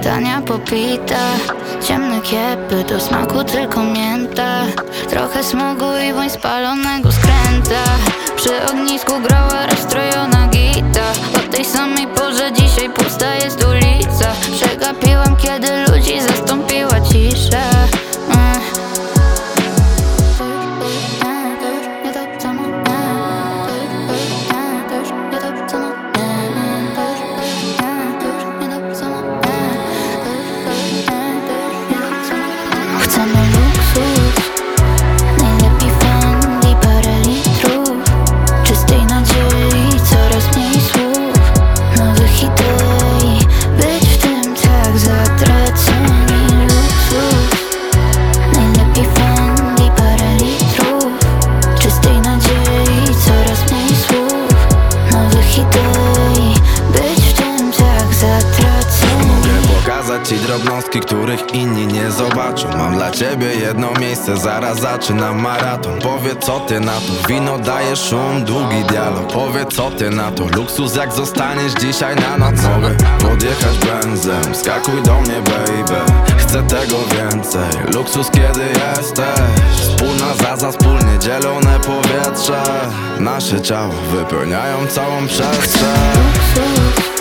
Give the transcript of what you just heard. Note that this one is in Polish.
tania popita, ciemne kiepy, do smaku tylko mięta. Trochę smogu i woń spalonego skręta. Przy ognisku grała rozstrojona gita. O tej samej porze dzisiaj pusta jest ulica. Przegapiłam, kiedy ludzi zastąpiła cisza. Chcemy luksus, najlepiej Fendi, parę litrów czystej nadziei, coraz mniej słów, nowych idei, być w tym tak zatraceni. Luksus, najlepiej Fendi, parę litrów czystej nadziei, coraz mniej słów, nowych idei, być w tym tak zatraceni. Mogę pokazać ci drobnostki, których inni nie zobaczą. Mam dla ciebie jedno miejsce, zaraz zaczynam maraton. Powiedz co ty na to, wino daje szum, długi dialog. Powiedz co ty na to, luksus jak zostaniesz dzisiaj na noc. Mogę podjechać benzem, skakuj do mnie baby. Chcę tego więcej, luksus kiedy jesteś. Wspólna zaza, wspólnie dzielone powietrze. Nasze ciała wypełniają całą przestrzeń. Luksus,